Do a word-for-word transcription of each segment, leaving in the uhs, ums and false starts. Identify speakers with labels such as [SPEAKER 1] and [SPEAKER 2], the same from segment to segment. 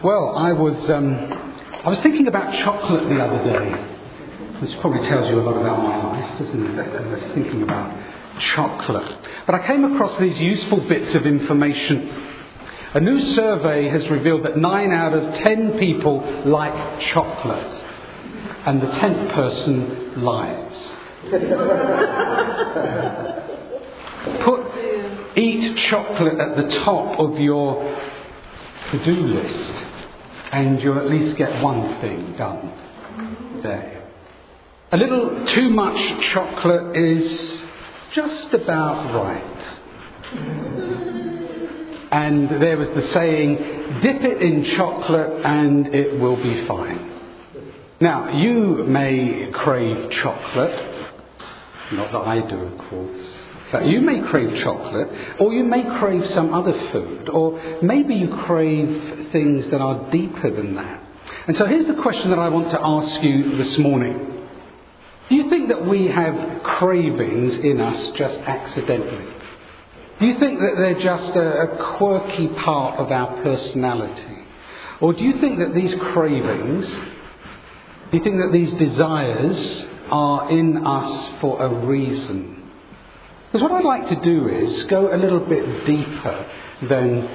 [SPEAKER 1] Well, I was um, I was thinking about chocolate the other day, which probably tells you a lot about my life, doesn't it? I was thinking about chocolate. But I came across these useful bits of information. A new survey has revealed that nine out of ten people like chocolate, and the tenth person lies. Put eat chocolate at the top of your to-do list, and you'll at least get one thing done there. A little too much chocolate is just about right. And there was the saying, dip it in chocolate and it will be fine. Now, you may crave chocolate, not that I do, of course. But you may crave chocolate, or you may crave some other food, or maybe you crave things that are deeper than that. And so here's the question that I want to ask you this morning. Do you think that we have cravings in us just accidentally? Do you think that they're just a, a quirky part of our personality? Or do you think that these cravings, do you think that these desires are in us for a reason? Because what I'd like to do is go a little bit deeper than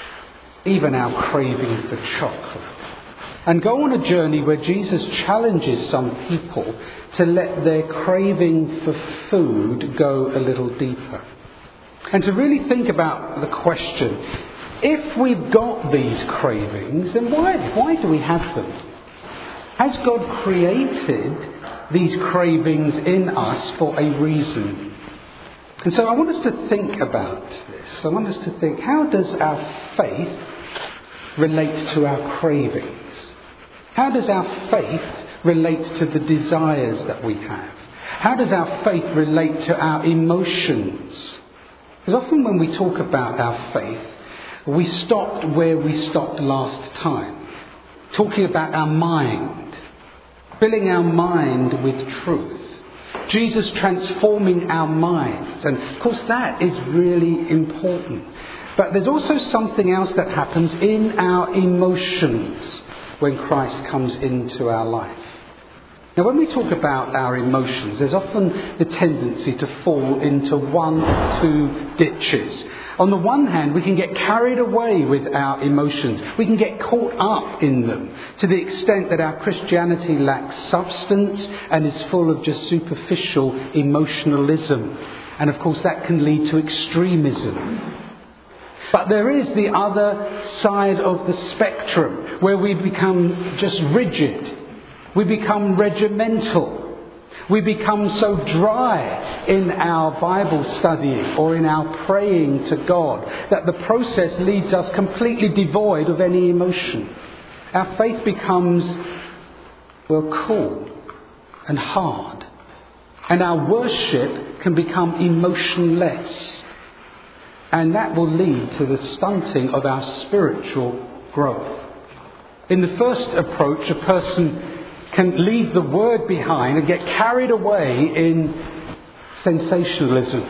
[SPEAKER 1] even our craving for chocolate, and go on a journey where Jesus challenges some people to let their craving for food go a little deeper. And to really think about the question, if we've got these cravings, then why, why do we have them? Has God created these cravings in us for a reason? And so I want us to think about this. I want us to think, how does our faith relate to our cravings? How does our faith relate to the desires that we have? How does our faith relate to our emotions? Because often when we talk about our faith, we stopped where we stopped last time. Talking about our mind. Filling our mind with truth. Jesus transforming our minds. And of course that is really important. But there's also something else that happens in our emotions when Christ comes into our life. Now when we talk about our emotions, there's often the tendency to fall into one or two ditches. On the one hand, we can get carried away with our emotions. We can get caught up in them to the extent that our Christianity lacks substance and is full of just superficial emotionalism. And of course that can lead to extremism. But there is the other side of the spectrum where we become just rigid. We become regimental. We become so dry in our Bible studying or in our praying to God that the process leaves us completely devoid of any emotion. Our faith becomes, well, cool and hard. And our worship can become emotionless. And that will lead to the stunting of our spiritual growth. In the first approach, a person can leave the word behind and get carried away in sensationalism.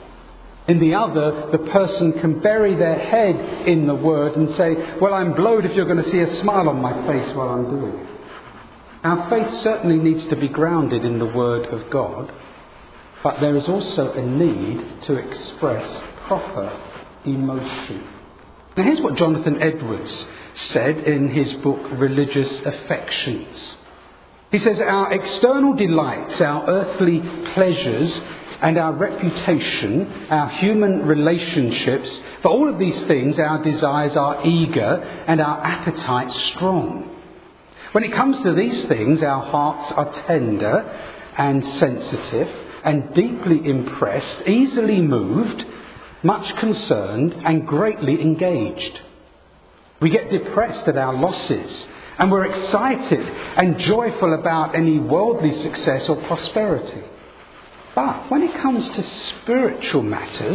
[SPEAKER 1] In the other, the person can bury their head in the word and say, well, I'm blowed if you're going to see a smile on my face while I'm doing it. Our faith certainly needs to be grounded in the word of God, but there is also a need to express proper emotion. Now here's what Jonathan Edwards said in his book Religious Affections. He says, our external delights, our earthly pleasures and our reputation, our human relationships, for all of these things our desires are eager and our appetites strong. When it comes to these things, our hearts are tender and sensitive and deeply impressed, easily moved, much concerned and greatly engaged. We get depressed at our losses. And we're excited and joyful about any worldly success or prosperity. But when it comes to spiritual matters,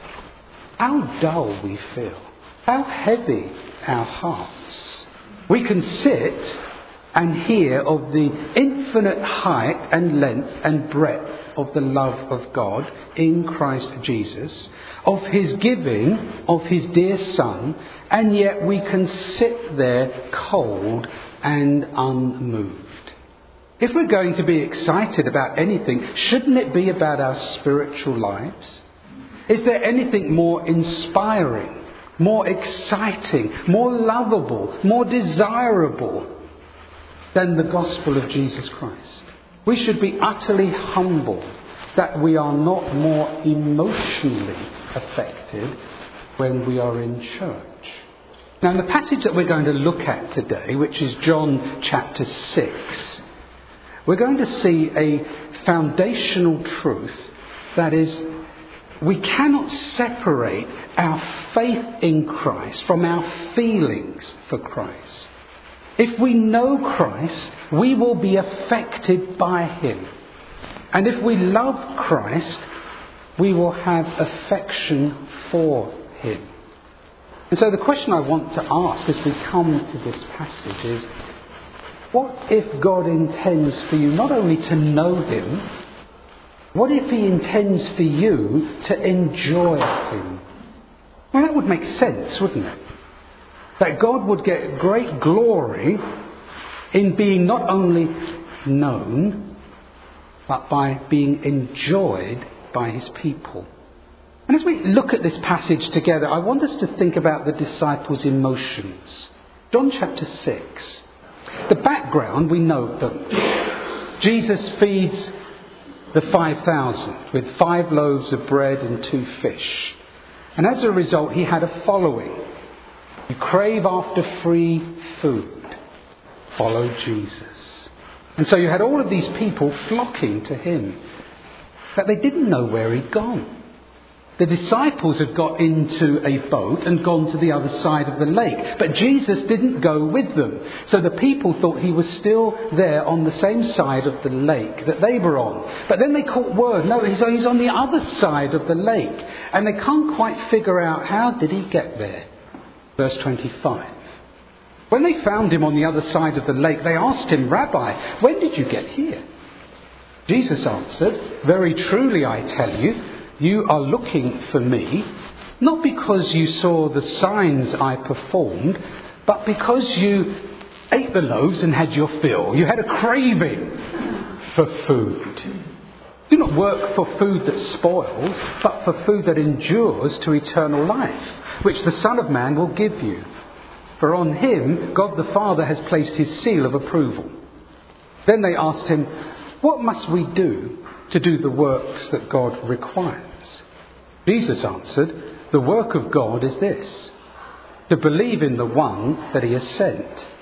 [SPEAKER 1] how dull we feel. How heavy our hearts. We can sit and hear of the infinite height and length and breadth of the love of God in Christ Jesus, of his giving of his dear Son, and yet we can sit there cold and unmoved. If we're going to be excited about anything, shouldn't it be about our spiritual lives? Is there anything more inspiring, more exciting, more lovable, more desirable than the gospel of Jesus Christ? We should be utterly humbled that we are not more emotionally affected when we are in church. Now, in the passage that we're going to look at today, which is John chapter six, we're going to see a foundational truth, that is, we cannot separate our faith in Christ from our feelings for Christ. If we know Christ, we will be affected by him. And if we love Christ, we will have affection for him. And so the question I want to ask as we come to this passage is, what if God intends for you not only to know him, what if he intends for you to enjoy him? Well, that would make sense, wouldn't it? That God would get great glory in being not only known, but by being enjoyed by his people. And as we look at this passage together, I want us to think about the disciples' emotions. John chapter six. The background, we know that Jesus feeds the five thousand with five loaves of bread and two fish. And as a result, he had a following. You crave after free food. Follow Jesus. And so you had all of these people flocking to him. But they didn't know where he'd gone. The disciples had got into a boat and gone to the other side of the lake. But Jesus didn't go with them. So the people thought he was still there on the same side of the lake that they were on. But then they caught word, no, he's, he's on the other side of the lake. And they can't quite figure out, how did he get there? Verse twenty-five. When they found him on the other side of the lake, they asked him, Rabbi, when did you get here? Jesus answered, very truly I tell you, you are looking for me, not because you saw the signs I performed, but because you ate the loaves and had your fill. You had a craving for food. Do not work for food that spoils, but for food that endures to eternal life, which the Son of Man will give you. For on him God the Father has placed his seal of approval. Then they asked him, what must we do to do the works that God requires? Jesus answered, the work of God is this, to believe in the one that he has sent.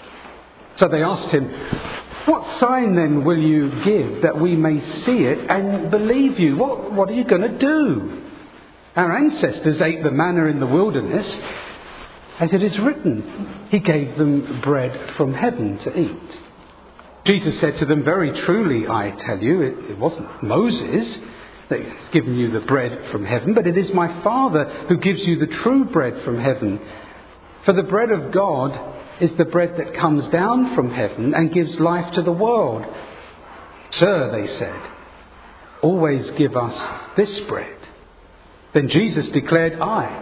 [SPEAKER 1] So they asked him, what sign then will you give that we may see it and believe you? What, what are you going to do? Our ancestors ate the manna in the wilderness, as it is written, he gave them bread from heaven to eat. Jesus said to them, very truly I tell you, it, it wasn't Moses that has given you the bread from heaven, but it is my Father who gives you the true bread from heaven. For the bread of God is the bread that comes down from heaven and gives life to the world. Sir, they said, always give us this bread. Then Jesus declared, I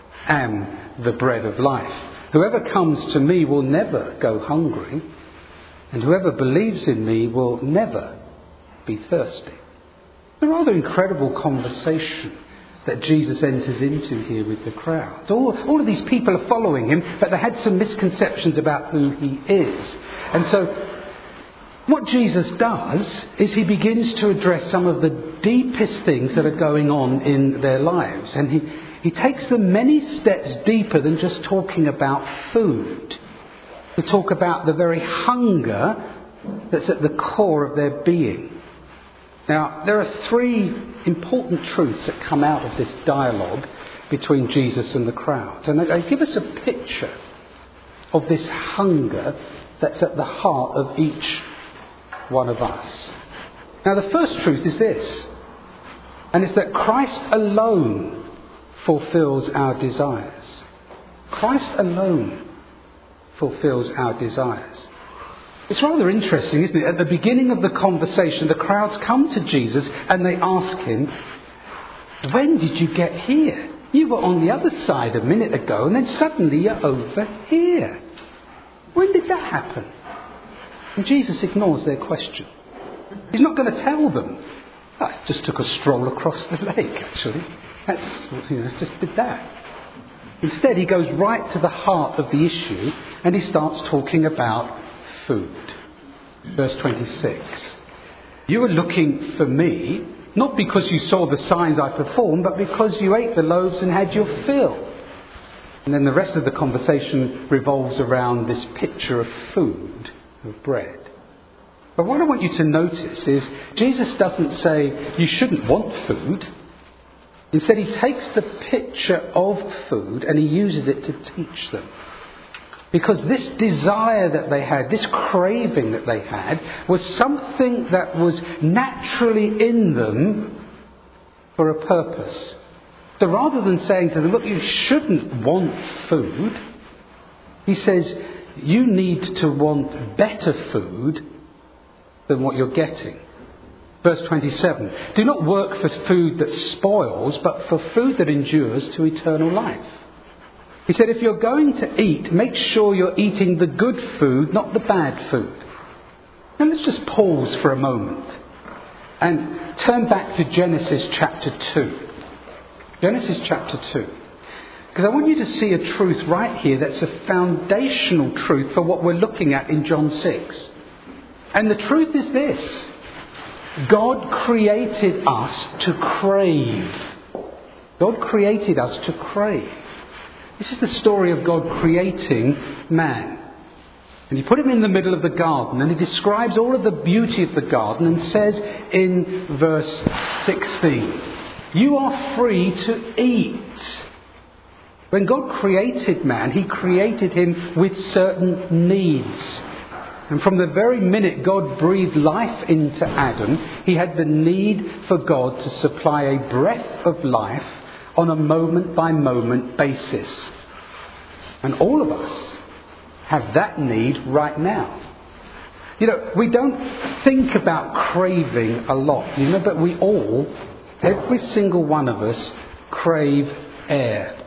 [SPEAKER 1] am the bread of life. Whoever comes to me will never go hungry, and whoever believes in me will never be thirsty. A rather incredible conversation that Jesus enters into here with the crowd. All, all of these people are following him, but they had some misconceptions about who he is. And so what Jesus does is he begins to address some of the deepest things that are going on in their lives. And he, he takes them many steps deeper than just talking about food, to talk about the very hunger that's at the core of their being. Now, there are three important truths that come out of this dialogue between Jesus and the crowd. And they give us a picture of this hunger that's at the heart of each one of us. Now, the first truth is this, and it's that Christ alone fulfills our desires. Christ alone fulfills our desires. It's rather interesting, isn't it? At the beginning of the conversation, the crowds come to Jesus and they ask him, when did you get here? You were on the other side a minute ago and then suddenly you're over here. When did that happen? And Jesus ignores their question. He's not going to tell them. I just took a stroll across the lake, actually. That's, you know, just did that. Instead, he goes right to the heart of the issue and he starts talking about food. Verse twenty-six. You were looking for me, not because you saw the signs I performed, but because you ate the loaves and had your fill. And then the rest of the conversation revolves around this picture of food, of bread. But what I want you to notice is Jesus doesn't say you shouldn't want food. Instead, he takes the picture of food and he uses it to teach them. Because this desire that they had, this craving that they had, was something that was naturally in them for a purpose. So rather than saying to them, look, you shouldn't want food, he says, you need to want better food than what you're getting. Verse twenty-seven, do not work for food that spoils, but for food that endures to eternal life. He said, if you're going to eat, make sure you're eating the good food, not the bad food. Now let's just pause for a moment and turn back to Genesis chapter two. Genesis chapter two. Because I want you to see a truth right here that's a foundational truth for what we're looking at in John six. And the truth is this. God created us to crave. God created us to crave. This is the story of God creating man. And he put him in the middle of the garden and he describes all of the beauty of the garden and says in verse sixteen, you are free to eat. When God created man, he created him with certain needs. And from the very minute God breathed life into Adam, he had the need for God to supply a breath of life on a moment-by-moment basis. And all of us have that need right now. You know, we don't think about craving a lot, you know, but we all, every single one of us, crave air.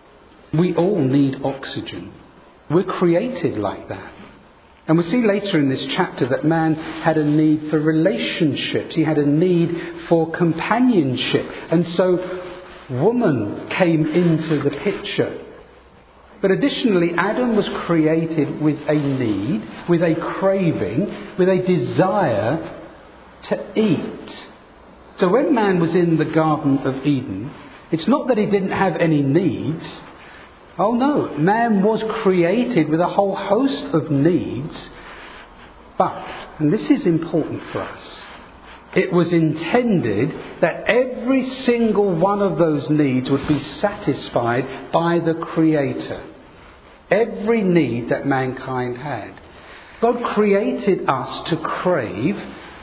[SPEAKER 1] We all need oxygen. We're created like that. And we see later in this chapter that man had a need for relationships. He had a need for companionship. And so woman came into the picture. But additionally, Adam was created with a need, with a craving, with a desire to eat. So when man was in the Garden of Eden, it's not that he didn't have any needs. Oh no, man was created with a whole host of needs. But, and this is important for us, it was intended that every single one of those needs would be satisfied by the Creator. Every need that mankind had. God created us to crave,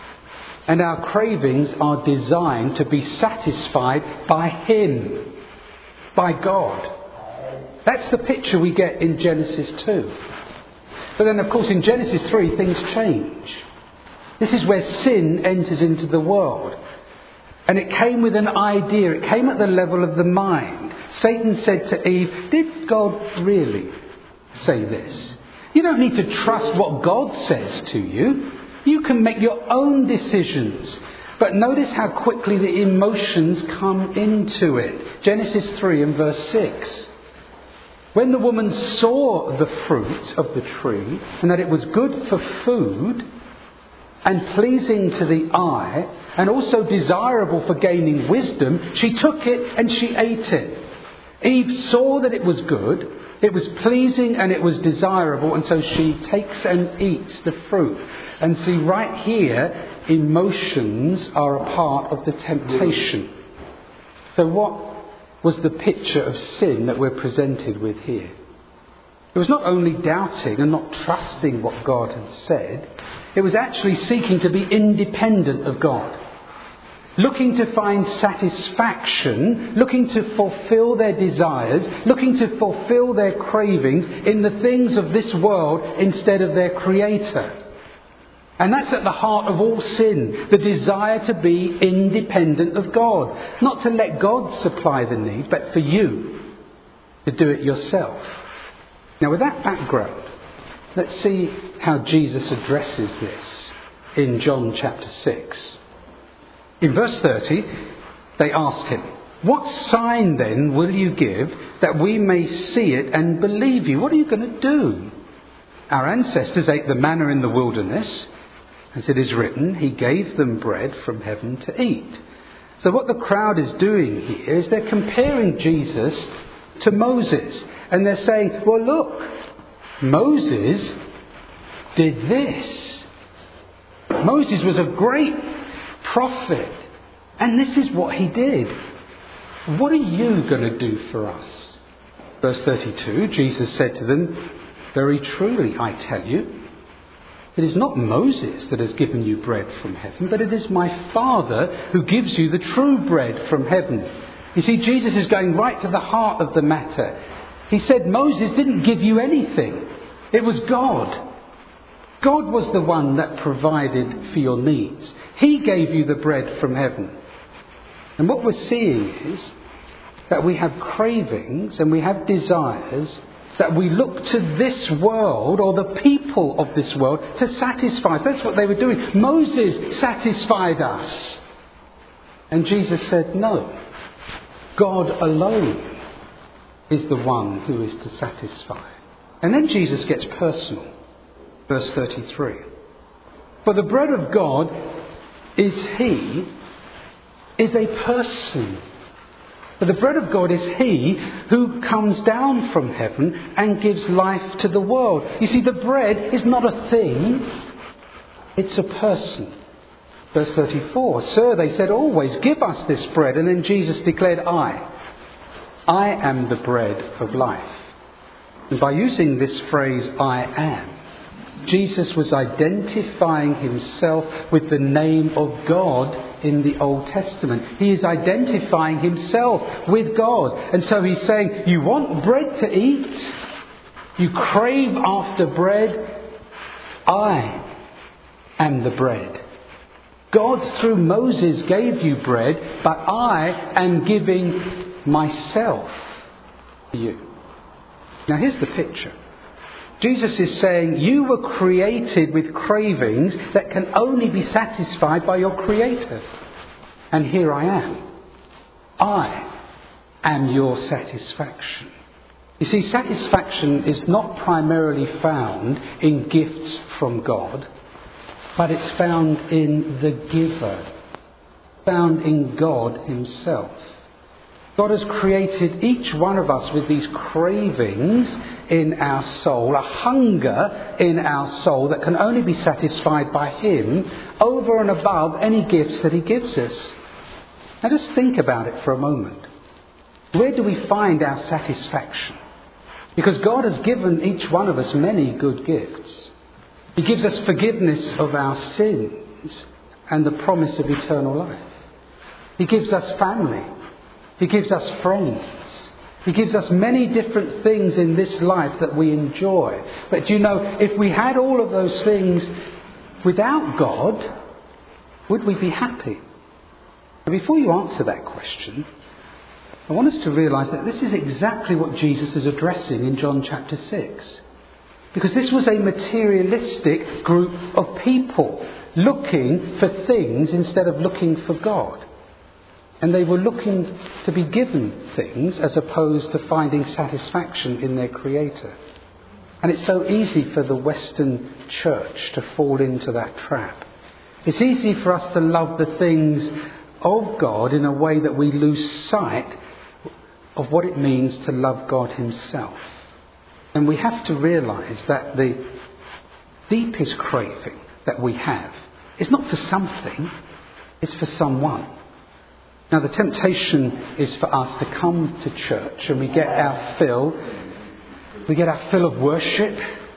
[SPEAKER 1] and our cravings are designed to be satisfied by Him, by God. That's the picture we get in Genesis two. But then, of course, in Genesis three, things change. This is where sin enters into the world. And it came with an idea. It came at the level of the mind. Satan said to Eve, did God really say this? You don't need to trust what God says to you. You can make your own decisions. But notice how quickly the emotions come into it. Genesis three and verse six. When the woman saw the fruit of the tree and that it was good for food and pleasing to the eye and also desirable for gaining wisdom, she took it and she ate it. Eve saw that it was good, it was pleasing and it was desirable, and so she takes and eats the fruit. And see, right here, emotions are a part of the temptation. So what was the picture of sin that we're presented with here? It was not only doubting and not trusting what God had said, it was actually seeking to be independent of God. Looking to find satisfaction, looking to fulfill their desires, looking to fulfill their cravings in the things of this world instead of their Creator. And that's at the heart of all sin, the desire to be independent of God. Not to let God supply the need, but for you to do it yourself. Now, with that background, let's see how Jesus addresses this in John chapter six. In verse thirty, they asked him, "What sign then will you give that we may see it and believe you?" What are you going to do? Our ancestors ate the manna in the wilderness. As it is written, he gave them bread from heaven to eat. So what the crowd is doing here is they're comparing Jesus to Moses. And they're saying, well, look, Moses did this. Moses was a great prophet. And this is what he did. What are you going to do for us? Verse thirty-two, Jesus said to them, "Very truly, I tell you, it is not Moses that has given you bread from heaven, but it is my Father who gives you the true bread from heaven." You see, Jesus is going right to the heart of the matter. He said Moses didn't give you anything. It was God. God was the one that provided for your needs. He gave you the bread from heaven. And what we're seeing is that we have cravings and we have desires that we look to this world or the people of this world to satisfy us. That's what they were doing. Moses satisfied us. And Jesus said, no. God alone is the one who is to satisfy. And then Jesus gets personal. Verse thirty-three. For the bread of God is He, is a person. For the bread of God is He who comes down from heaven and gives life to the world. You see, the bread is not a thing, it's a person. Verse thirty-four, "Sir," they said, "always give us this bread." And then Jesus declared, I, I am the bread of life. And by using this phrase, I am, Jesus was identifying himself with the name of God in the Old Testament. He is identifying himself with God. And so he's saying, you want bread to eat? You crave after bread? I am the bread. God through Moses gave you bread, but I am giving myself to you. Now here's the picture. Jesus is saying you were created with cravings that can only be satisfied by your Creator. And here I am. I am your satisfaction. You see, satisfaction is not primarily found in gifts from God, but it's found in the giver, found in God himself. God has created each one of us with these cravings in our soul, a hunger in our soul that can only be satisfied by Him over and above any gifts that He gives us. Now just think about it for a moment. Where do we find our satisfaction? Because God has given each one of us many good gifts. He gives us forgiveness of our sins and the promise of eternal life. He gives us family. He gives us friends. He gives us many different things in this life that we enjoy. But you know, if we had all of those things without God, would we be happy? And before you answer that question, I want us to realise that this is exactly what Jesus is addressing in John chapter six. Because this was a materialistic group of people looking for things instead of looking for God. And they were looking to be given things as opposed to finding satisfaction in their Creator. And it's so easy for the Western church to fall into that trap. It's easy for us to love the things of God in a way that we lose sight of what it means to love God Himself. And we have to realise that the deepest craving that we have is not for something, it's for someone. Now the temptation is for us to come to church and we get our fill. We get our fill of worship.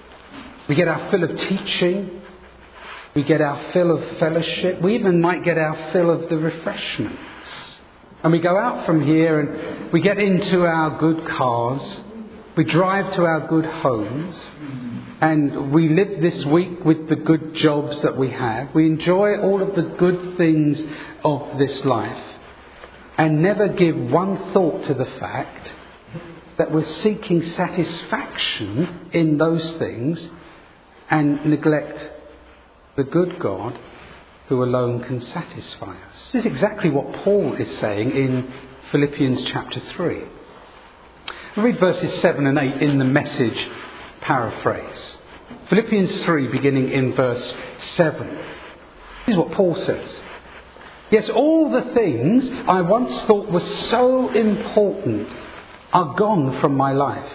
[SPEAKER 1] We get our fill of teaching. We get our fill of fellowship. We even might get our fill of the refreshments. And we go out from here and we get into our good cars. We drive to our good homes. and we live this week with the good jobs that we have. We enjoy all of the good things of this life and never give one thought to the fact that we're seeking satisfaction in those things and neglect the good God who alone can satisfy us. This is exactly what Paul is saying in Philippians chapter three. We'll read verses seven and eight in the Message paraphrase. Philippians three, beginning in verse seven. This is what Paul says. Yes, all the things I once thought were so important are gone from my life,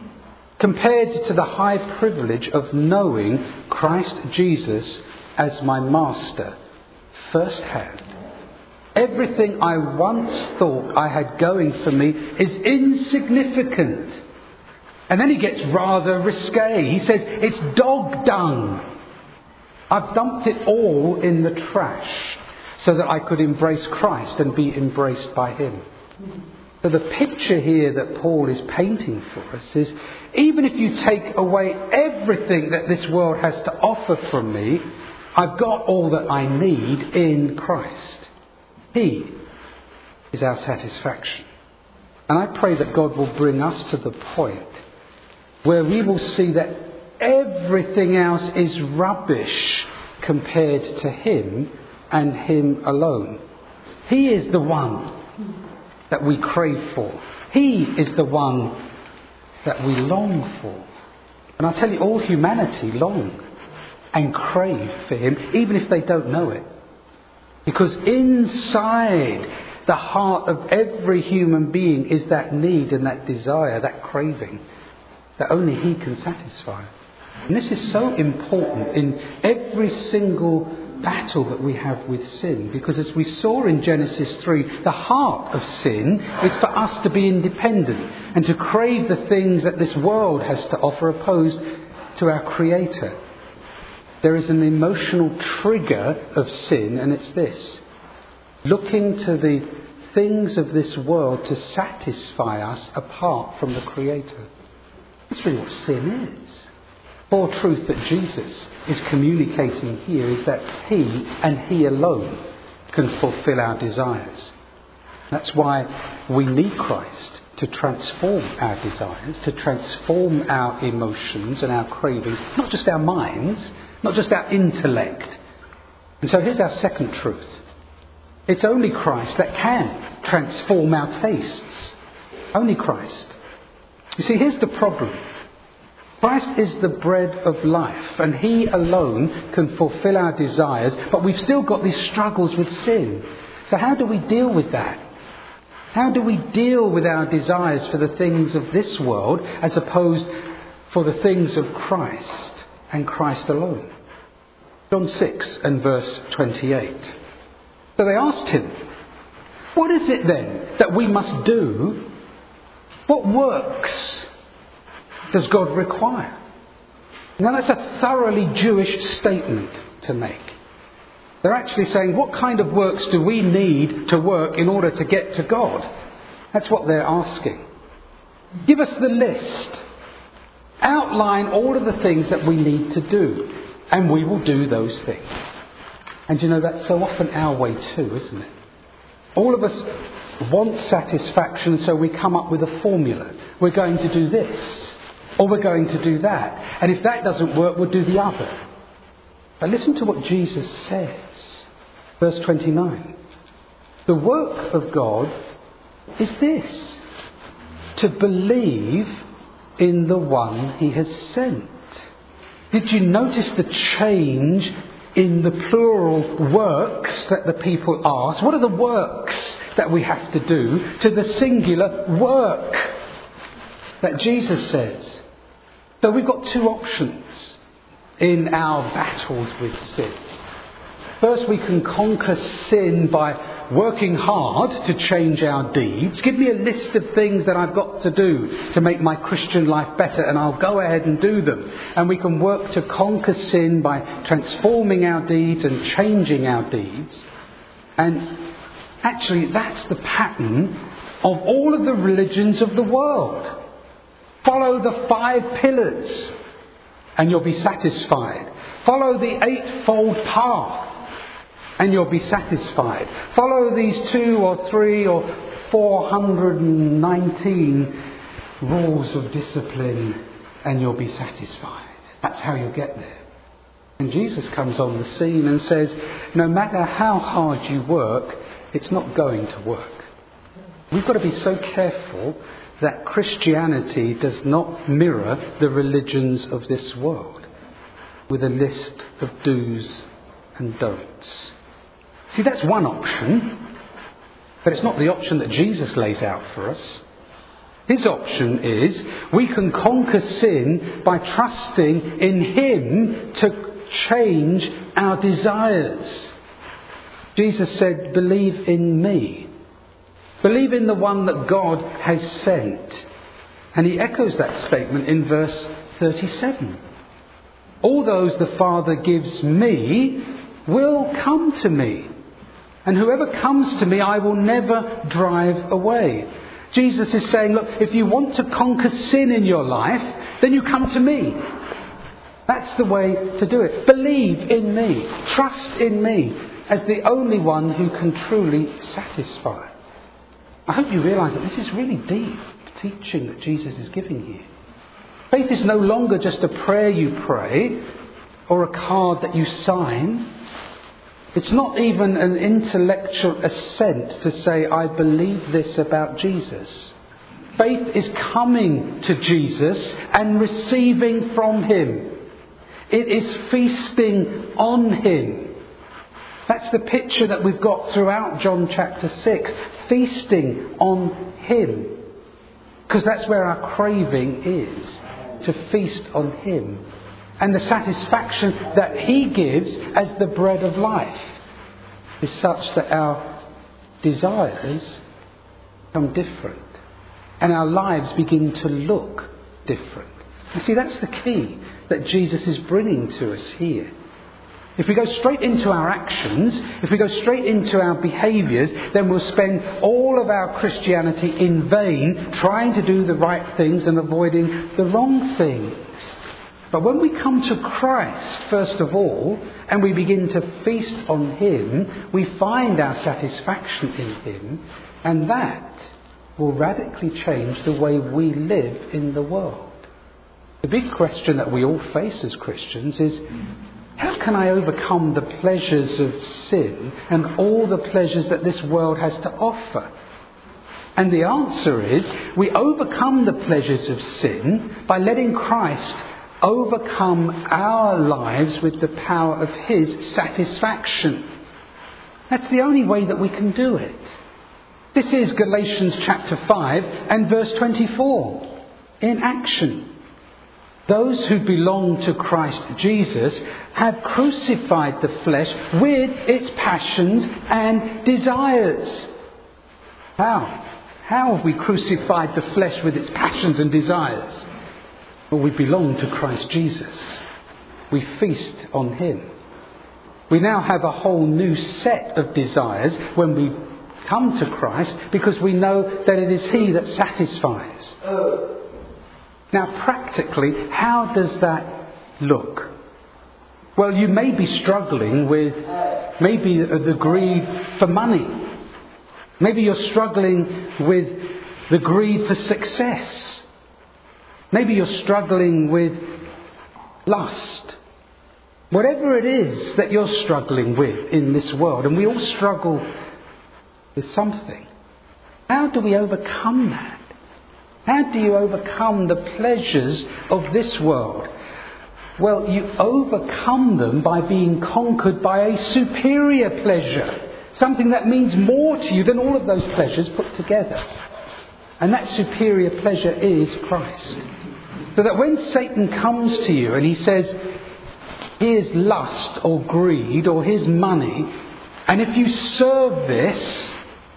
[SPEAKER 1] compared to the high privilege of knowing Christ Jesus as my Master firsthand. Everything I once thought I had going for me is insignificant. And then he gets rather risque. He says, it's dog dung. I've dumped it all in the trash so that I could embrace Christ and be embraced by him. So the picture here that Paul is painting for us is, even if you take away everything that this world has to offer from me, I've got all that I need in Christ. He is our satisfaction. And I pray that God will bring us to the point where we will see that everything else is rubbish compared to him and him alone. He is the one that we crave for. He is the one that we long for. And I tell you, all humanity long and crave for him, even if they don't know it. Because inside the heart of every human being is that need and that desire, that craving, that only he can satisfy. And this is so important in every single battle that we have with sin, because as we saw in Genesis three, the heart of sin is for us to be independent and to crave the things that this world has to offer opposed to our Creator. There is an emotional trigger of sin, and it's this: looking to the things of this world to satisfy us apart from the Creator. That's really what sin is. The core truth that Jesus is communicating here is that he and he alone can fulfill our desires. That's why we need Christ to transform our desires, to transform our emotions and our cravings, not just our minds, not just our intellect. And so here's our second truth. It's only Christ that can transform our tastes. Only Christ. You see, here's the problem. Christ is the bread of life, and he alone can fulfill our desires, but we've still got these struggles with sin. So how do we deal with that? How do we deal with our desires for the things of this world as opposed for the things of Christ and Christ alone? John six and verse twenty-eight. So they asked him, what is it then that we must do? What works does God require? Now that's a thoroughly Jewish statement to make. They're actually saying, what kind of works do we need to work in order to get to God? That's what they're asking. Give us the list. Outline all of the things that we need to do, and we will do those things. And you know, that's so often our way too, isn't it? All of us want satisfaction, so we come up with a formula. We're going to do this, or we're going to do that. And if that doesn't work, we'll do the other. But listen to what Jesus says. Verse twenty-nine. The work of God is this: to believe in the one he has sent. Did you notice the change in the plural works that the people ask? What are the works that we have to do, to the singular work that Jesus says? So we've got two options in our battles with sin. First, we can conquer sin by working hard to change our deeds. Give me a list of things that I've got to do to make my Christian life better, and I'll go ahead and do them. And we can work to conquer sin by transforming our deeds and changing our deeds. And actually, that's the pattern of all of the religions of the world. Follow the five pillars. and you'll be satisfied. Follow the eightfold path and you'll be satisfied. Follow these two or three or four hundred nineteen rules of discipline and you'll be satisfied. That's how you'll get there. And Jesus comes on the scene and says, no matter how hard you work, it's not going to work. We've got to be so careful that Christianity does not mirror the religions of this world with a list of do's and don'ts. See, that's one option, but it's not the option that Jesus lays out for us. His option is we can conquer sin by trusting in Him to change our desires. Jesus said, believe in me. Believe in the one that God has sent. And He echoes that statement in verse thirty-seven. All those the Father gives me will come to me. And whoever comes to me, I will never drive away. Jesus is saying, look, if you want to conquer sin in your life, then you come to me. That's the way to do it. Believe in me. Trust in me as the only one who can truly satisfy. I hope you realise that this is really deep teaching that Jesus is giving here. Faith is no longer just a prayer you pray or a card that you sign. It's not even an intellectual assent to say, I believe this about Jesus. Faith is coming to Jesus and receiving from Him. It is feasting on Him. That's the picture that we've got throughout John chapter six. Feasting on Him. Because that's where our craving is. To feast on Him. And the satisfaction that He gives as the bread of life is such that our desires become different. And our lives begin to look different. You see, that's the key that Jesus is bringing to us here. If we go straight into our actions, if we go straight into our behaviours, then we'll spend all of our Christianity in vain trying to do the right things and avoiding the wrong things. But when we come to Christ, first of all, and we begin to feast on Him, we find our satisfaction in Him, and that will radically change the way we live in the world. The big question that we all face as Christians is, how can I overcome the pleasures of sin and all the pleasures that this world has to offer? And the answer is, we overcome the pleasures of sin by letting Christ overcome our lives with the power of His satisfaction. That's the only way that we can do it. This is Galatians chapter five and verse twenty-four. In action. Those who belong to Christ Jesus have crucified the flesh with its passions and desires. How? How have we crucified the flesh with its passions and desires? Well, we belong to Christ Jesus. We feast on Him. We now have a whole new set of desires when we come to Christ because we know that it is He that satisfies. Now, practically, how does that look? Well, you may be struggling with maybe the greed for money. Maybe you're struggling with the greed for success. Maybe you're struggling with lust. Whatever it is that you're struggling with in this world, and we all struggle with something. How do we overcome that? How do you overcome the pleasures of this world? Well, you overcome them by being conquered by a superior pleasure. Something that means more to you than all of those pleasures put together. And that superior pleasure is Christ. So that when Satan comes to you and he says, here's lust or greed or here's money, and if you serve this,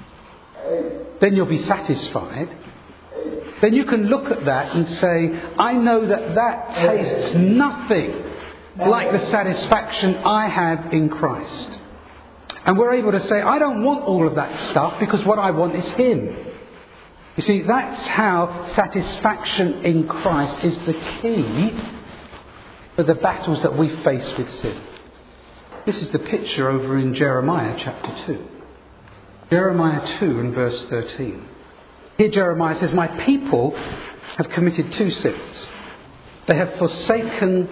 [SPEAKER 1] then you'll be satisfied. Then you can look at that and say, I know that that tastes nothing like the satisfaction I have in Christ. And we're able to say, I don't want all of that stuff because what I want is Him. You see, that's how satisfaction in Christ is the key for the battles that we face with sin. This is the picture over in Jeremiah chapter two. Jeremiah two and verse thirteen. Here Jeremiah says, "My people have committed two sins. They have forsaken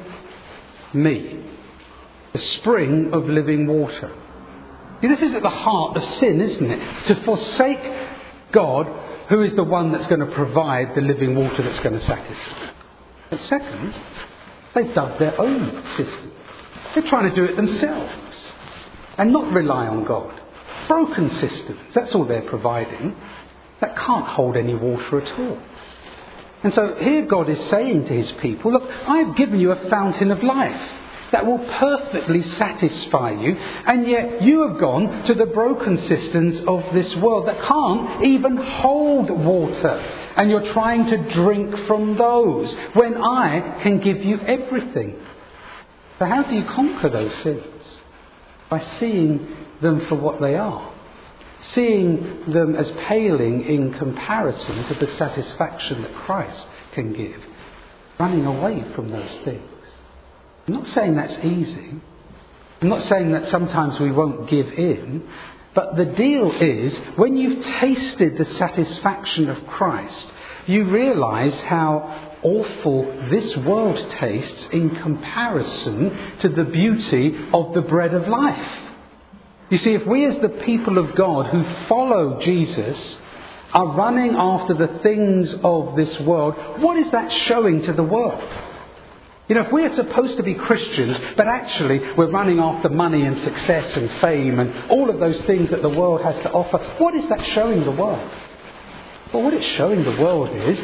[SPEAKER 1] me, the spring of living water." See, this is at the heart of sin, isn't it? To forsake God, who is the one that's going to provide the living water that's going to satisfy. And second, they've dug their own system. They're trying to do it themselves and not rely on God. Broken systems, that's all they're providing. That can't hold any water at all. And so here God is saying to his people, look, I've given you a fountain of life that will perfectly satisfy you, and yet you have gone to the broken systems of this world that can't even hold water, and you're trying to drink from those when I can give you everything. So how do you conquer those sins? By seeing them for what they are. Seeing them as paling in comparison to the satisfaction that Christ can give. Running away from those things. I'm not saying that's easy. I'm not saying that sometimes we won't give in. But the deal is, when you've tasted the satisfaction of Christ, you realise how awful this world tastes in comparison to the beauty of the bread of life. You see, if we as the people of God who follow Jesus are running after the things of this world, what is that showing to the world? You know, if we are supposed to be Christians, but actually we're running after money and success and fame and all of those things that the world has to offer, what is that showing the world? Well, what it's showing the world is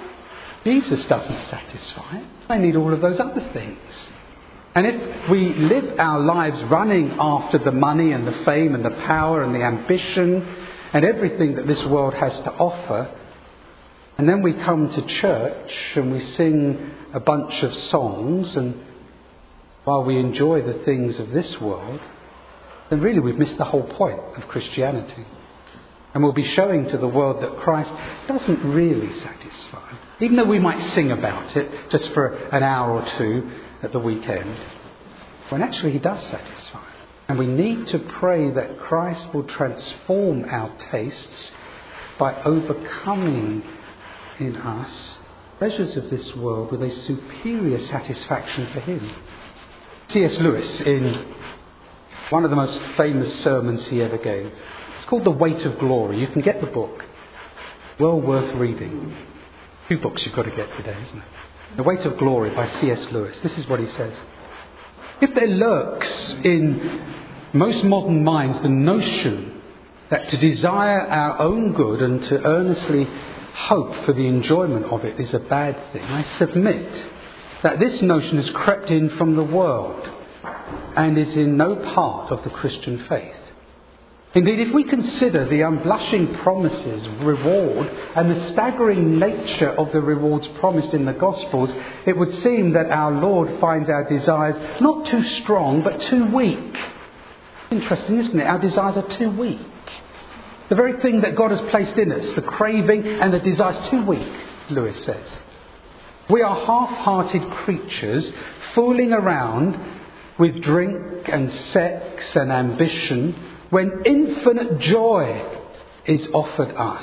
[SPEAKER 1] Jesus doesn't satisfy. They need all of those other things. And if we live our lives running after the money and the fame and the power and the ambition and everything that this world has to offer, and then we come to church and we sing a bunch of songs, and while we enjoy the things of this world, then really we've missed the whole point of Christianity. And we'll be showing to the world that Christ doesn't really satisfy. Even though we might sing about it just for an hour or two at the weekend, when actually he does satisfy. And we need to pray that Christ will transform our tastes by overcoming in us pleasures of this world with a superior satisfaction for him. C S Lewis, in one of the most famous sermons he ever gave, it's called The Weight of Glory. You can get the book. Well worth reading. Two books you've got to get today, isn't it? The Weight of Glory by C S Lewis. This is what he says. If there lurks in most modern minds the notion that to desire our own good and to earnestly hope for the enjoyment of it is a bad thing, I submit that this notion has crept in from the world and is in no part of the Christian faith. Indeed, if we consider the unblushing promises, reward, and the staggering nature of the rewards promised in the Gospels, it would seem that our Lord finds our desires not too strong, but too weak. Interesting, isn't it? Our desires are too weak. The very thing that God has placed in us, the craving and the desire, is too weak, Lewis says. We are half-hearted creatures fooling around with drink and sex and ambition when infinite joy is offered us.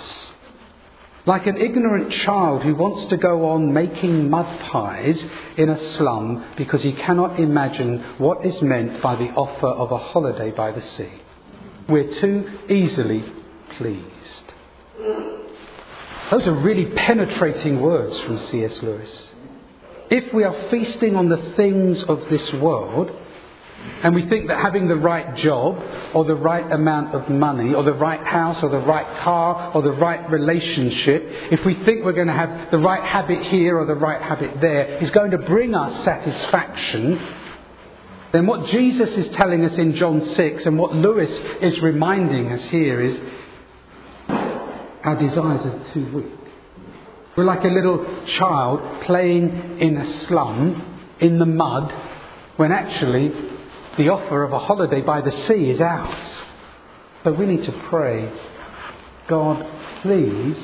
[SPEAKER 1] Like an ignorant child who wants to go on making mud pies in a slum because he cannot imagine what is meant by the offer of a holiday by the sea. We're too easily pleased. Those are really penetrating words from C S Lewis. If we are feasting on the things of this world, and we think that having the right job or the right amount of money or the right house or the right car or the right relationship, if we think we're going to have the right habit here or the right habit there, is going to bring us satisfaction, then what Jesus is telling us in John six and what Lewis is reminding us here is our desires are too weak. We're like a little child playing in a slum in the mud when actually the offer of a holiday by the sea is ours. But we need to pray, God, please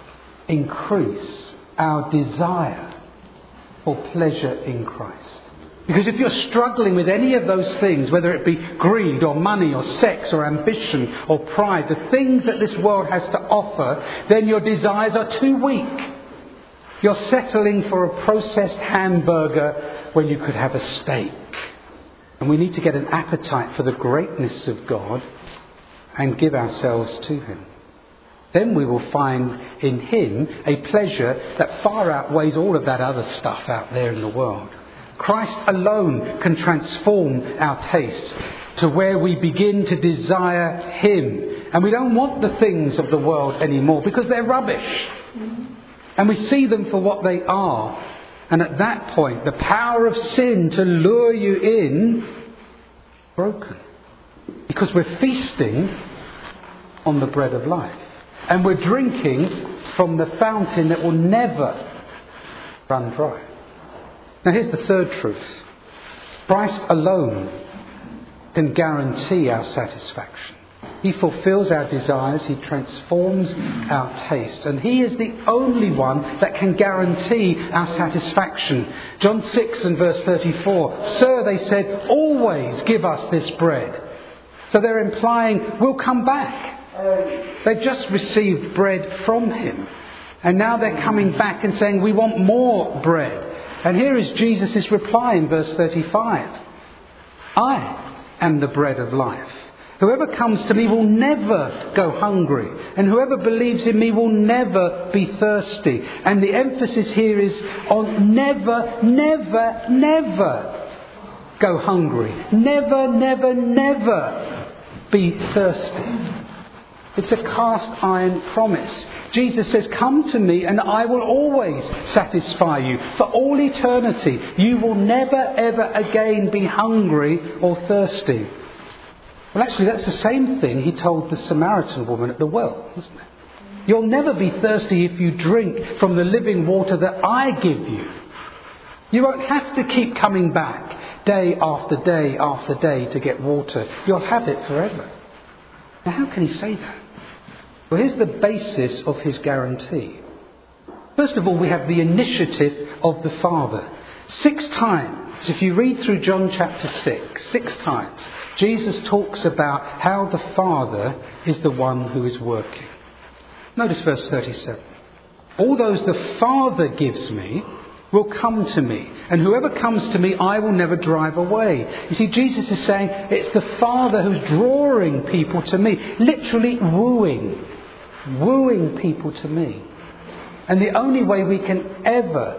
[SPEAKER 1] increase our desire for pleasure in Christ. Because if you're struggling with any of those things, whether it be greed or money or sex or ambition or pride, the things that this world has to offer, then your desires are too weak. You're settling for a processed hamburger when you could have a steak. And we need to get an appetite for the greatness of God and give ourselves to Him. Then we will find in Him a pleasure that far outweighs all of that other stuff out there in the world. Christ alone can transform our tastes to where we begin to desire Him. And we don't want the things of the world anymore because they're rubbish. And we see them for what they are. And at that point, the power of sin to lure you in, broken. Because we're feasting on the bread of life. And we're drinking from the fountain that will never run dry. Now here's the third truth. Christ alone can guarantee our satisfaction. He fulfills our desires. He transforms our taste. And He is the only one that can guarantee our satisfaction. John six and verse thirty-four. Sir, they said, always give us this bread. So they're implying, we'll come back. They've just received bread from Him. And now they're coming back and saying, we want more bread. And here is Jesus' reply in verse thirty-five. I am the bread of life. Whoever comes to me will never go hungry. And whoever believes in me will never be thirsty. And the emphasis here is on never, never, never go hungry. Never, never, never be thirsty. It's a cast iron promise. Jesus says, come to me and I will always satisfy you. For all eternity, you will never ever again be hungry or thirsty. Well, actually, that's the same thing He told the Samaritan woman at the well, isn't it? You'll never be thirsty if you drink from the living water that I give you. You won't have to keep coming back day after day after day to get water. You'll have it forever. Now, how can He say that? Well, here's the basis of His guarantee. First of all, we have the initiative of the Father. Six times, if you read through John chapter six, six times, Jesus talks about how the Father is the one who is working. Notice verse thirty-seven. All those the Father gives me will come to me, and whoever comes to me I will never drive away. You see, Jesus is saying it's the Father who's drawing people to me, literally wooing, wooing people to me. And the only way we can ever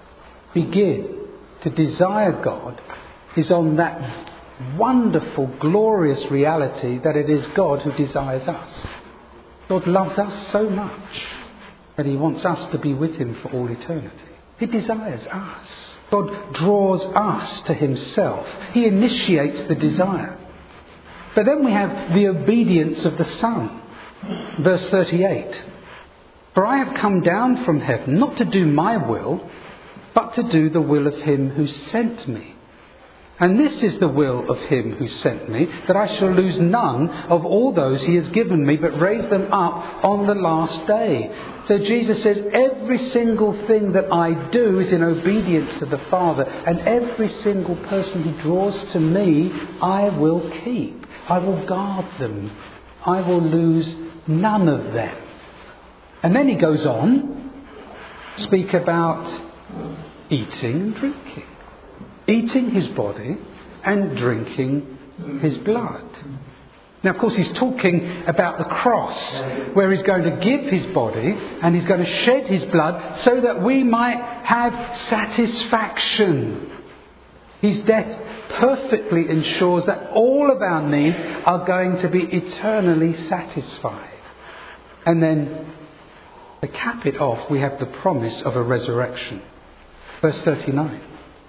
[SPEAKER 1] begin to desire God is on that wonderful, glorious reality that it is God who desires us. God loves us so much that He wants us to be with Him for all eternity. He desires us. God draws us to Himself. He initiates the desire. But then we have the obedience of the Son. Verse thirty-eight. For I have come down from heaven not to do my will, but to do the will of Him who sent me. And this is the will of Him who sent me, that I shall lose none of all those He has given me, but raise them up on the last day. So Jesus says, every single thing that I do is in obedience to the Father. And every single person who draws to me, I will keep. I will guard them. I will lose none of them. And then He goes on to speak about eating and drinking. Eating His body and drinking His blood. Now, of course, He's talking about the cross, where He's going to give His body and He's going to shed His blood so that we might have satisfaction. His death perfectly ensures that all of our needs are going to be eternally satisfied. And then, to cap it off, we have the promise of a resurrection. Verse thirty-nine.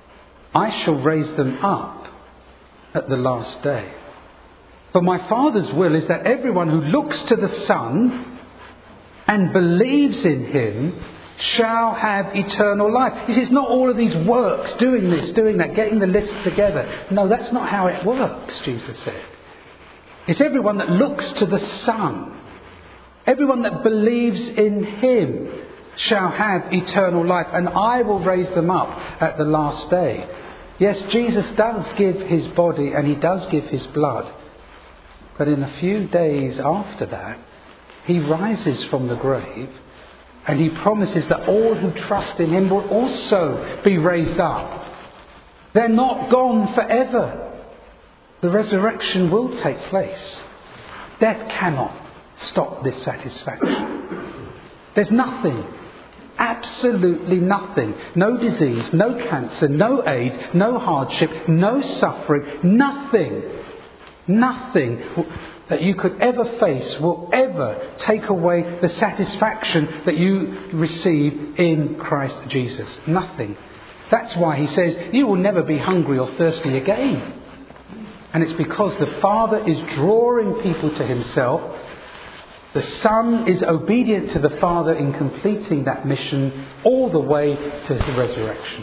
[SPEAKER 1] I shall raise them up at the last day. For my Father's will is that everyone who looks to the Son and believes in Him shall have eternal life. You see, it's not all of these works, doing this, doing that, getting the list together. No, that's not how it works, Jesus said. It's everyone that looks to the Son. Everyone that believes in Him shall have eternal life, and I will raise them up at the last day. Yes, Jesus does give his body and he does give his blood. But in a few days after that, he rises from the grave and he promises that all who trust in him will also be raised up. They're not gone forever. The resurrection will take place. Death cannot stop this satisfaction. There's nothing, absolutely nothing, no disease, no cancer, no AIDS, no hardship, no suffering, nothing, nothing that you could ever face will ever take away the satisfaction that you receive in Christ Jesus. Nothing. That's why he says you will never be hungry or thirsty again. And it's because the Father is drawing people to himself. The Son is obedient to the Father in completing that mission all the way to the resurrection.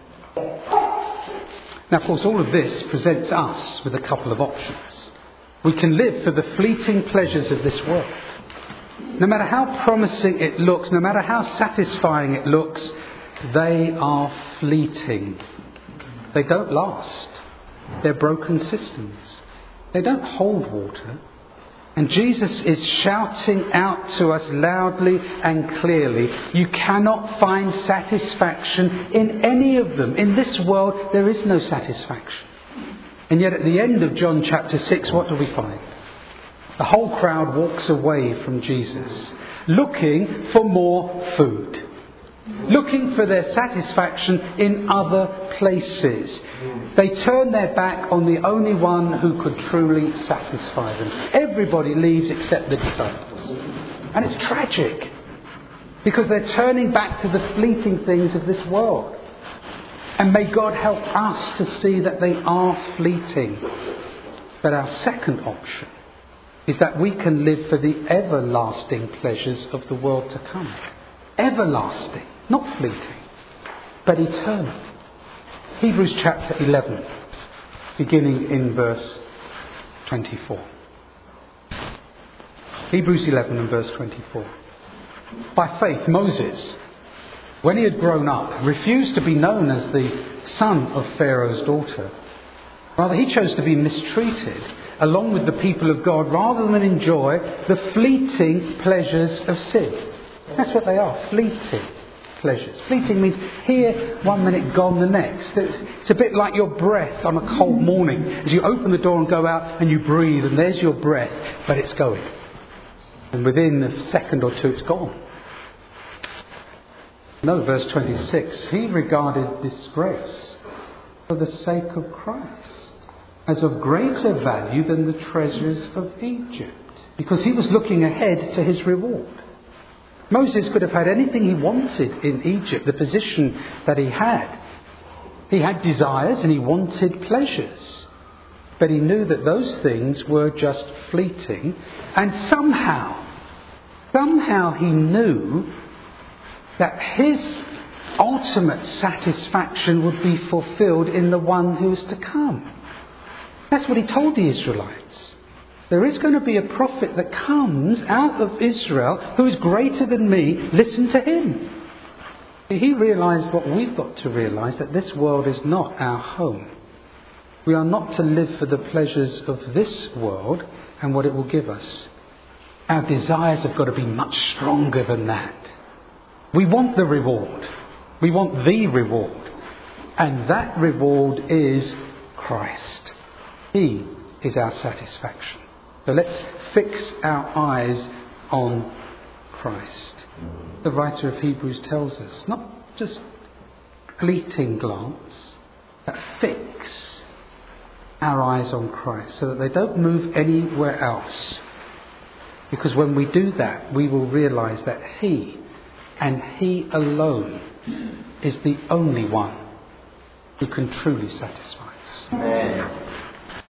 [SPEAKER 1] Now, of course, all of this presents us with a couple of options. We can live for the fleeting pleasures of this world. No matter how promising it looks, no matter how satisfying it looks, they are fleeting. They don't last. They're broken systems. They don't hold water. And Jesus is shouting out to us loudly and clearly, you cannot find satisfaction in any of them. In this world, there is no satisfaction. And yet at the end of John chapter six, what do we find? The whole crowd walks away from Jesus, looking for more food. Looking for their satisfaction in other places. They turn their back on the only one who could truly satisfy them. Everybody leaves except the disciples. And it's tragic. Because they're turning back to the fleeting things of this world. And may God help us to see that they are fleeting. But our second option is that we can live for the everlasting pleasures of the world to come. Everlasting. Not fleeting, but eternal. Hebrews chapter eleven, beginning in verse twenty-four. Hebrews eleven and verse twenty-four. By faith, Moses, when he had grown up, refused to be known as the son of Pharaoh's daughter. Rather, he chose to be mistreated along with the people of God rather than enjoy the fleeting pleasures of sin. That's what they are, fleeting pleasures. Fleeting means here one minute, gone the next. It's, it's a bit like your breath on a cold morning. As you open the door and go out and you breathe and there's your breath, but it's going. And within a second or two it's gone. No, verse twenty-six. He regarded disgrace for the sake of Christ as of greater value than the treasures of Egypt, because he was looking ahead to his reward. Moses could have had anything he wanted in Egypt, the position that he had. He had desires and he wanted pleasures. But he knew that those things were just fleeting. And somehow, somehow he knew that his ultimate satisfaction would be fulfilled in the one who is to come. That's what he told the Israelites. There is going to be a prophet that comes out of Israel who is greater than me. Listen to him. He realised what we've got to realise, that this world is not our home. We are not to live for the pleasures of this world and what it will give us. Our desires have got to be much stronger than that. We want the reward. We want the reward. And that reward is Christ. He is our satisfaction. So let's fix our eyes on Christ. The writer of Hebrews tells us, not just fleeting glance, but fix our eyes on Christ so that they don't move anywhere else. Because when we do that, we will realise that He and He alone is the only one who can truly satisfy us. Amen.